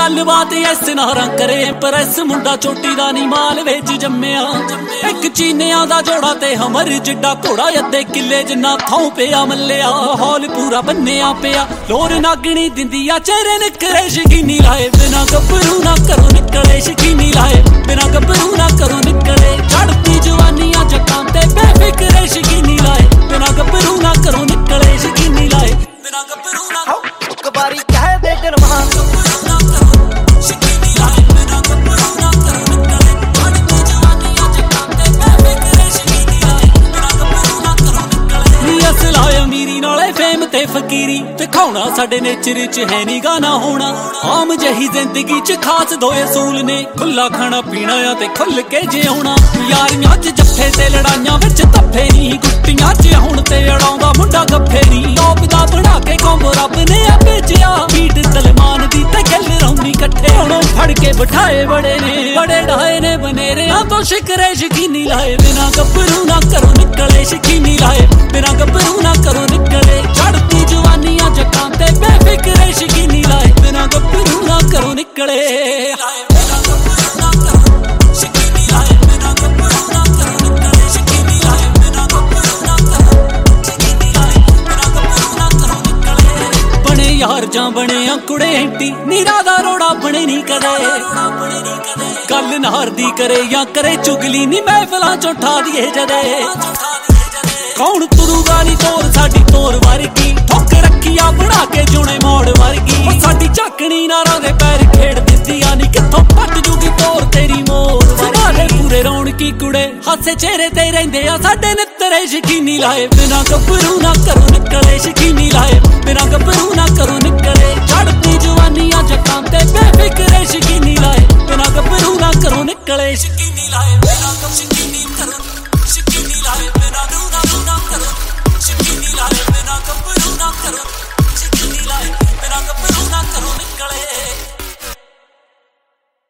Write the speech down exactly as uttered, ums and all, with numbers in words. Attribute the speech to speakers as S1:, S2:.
S1: गलबात इस नारा करे प्रेस मुंडा चोटी दा नी माल वेच जम्मिया एक चीनिया दा जोड़ा ते हमर जिड्डा घोड़ा अद्धे किले जिन्ना थां पिया मल्लिया माहौल पूरा बन्निया पिया लोर नागनी दिंदिया चेहरे निकले शकीनी लाए बिना गभरू ना करो निकले शकीनी लाए बिना गभरू ना करो निकले चढ़ती जवानियां जक्कां ते बेफिक्रे शकीनी लाए बिना गभरू ना करो निकले शकीनी लाए बिना गभरू ना
S2: एक बारी कह दे गरमान फकीरी दिखाना साडे नेचर च है नी गाना होना आम जही जिंदगी च खास दो असूल ने खुला खाना पीना या ते खुल के जिउना यारियां च जफ्फे ते लड़ाइयां विच धफ्फे नी गुट्टियां च हुण ते अड़ाउंदा मुंडा गफ्फे नी टॉप दा बना के कौम रब ने आ भेजिया बीट सलमान दी ते गल रौनी कट्ठे हुण फड़ के बिठाए बड़े ने बड़े ढाए ने बनेरियां तो शिकरे शकीनी लाए बिना गभरू ना करो निकले शकीनी लाए बिना गभरू ना करो निकले चढ़ती जवानियां जक्कां ते बेफिक्रे शकीनी लाए बिना गभरू ना करो निकले बिना गभरू ना करो शकीनी लाए बिना गभरू ना करो निकले शकीनी लाए बिना गभरू ना करो शकीनी लाए बिना गभरू ना करो निकले बने यार जां बने कुड़े एंटी नीरा दा रोड़ा बने नी कदे गल नार दी करे या करे चुगली नी महफिलां चों ठा दिए जदे कौन तुरूगा नी तोर साडी तोर वर्गी ठोक रखिया बना के जुने मोड़ वर्गी साडी झाकनी नारा दे पैर खेड़ दिंदिया नी कित्थों पट जूगी तोर तेरी मोर वाले पूरे रौनकी कुड़े हासे चेहरे ते रहिंदे आ साडे नित्तरे शकीनी लाए बिना गभरू ना करो निकले शकीनी लाए बिना गभरू ना करो निकले चढ़ती जवानियां जक्कां ते बेफिक्रे शकीनी लाए बिना गभरू ना करो निकले शकीनी लाए बिना शकीनी करो शकीनी लाए बिना रूना रूना करो शकीनी लाए बिना गभरू ना करो शकीनी लाए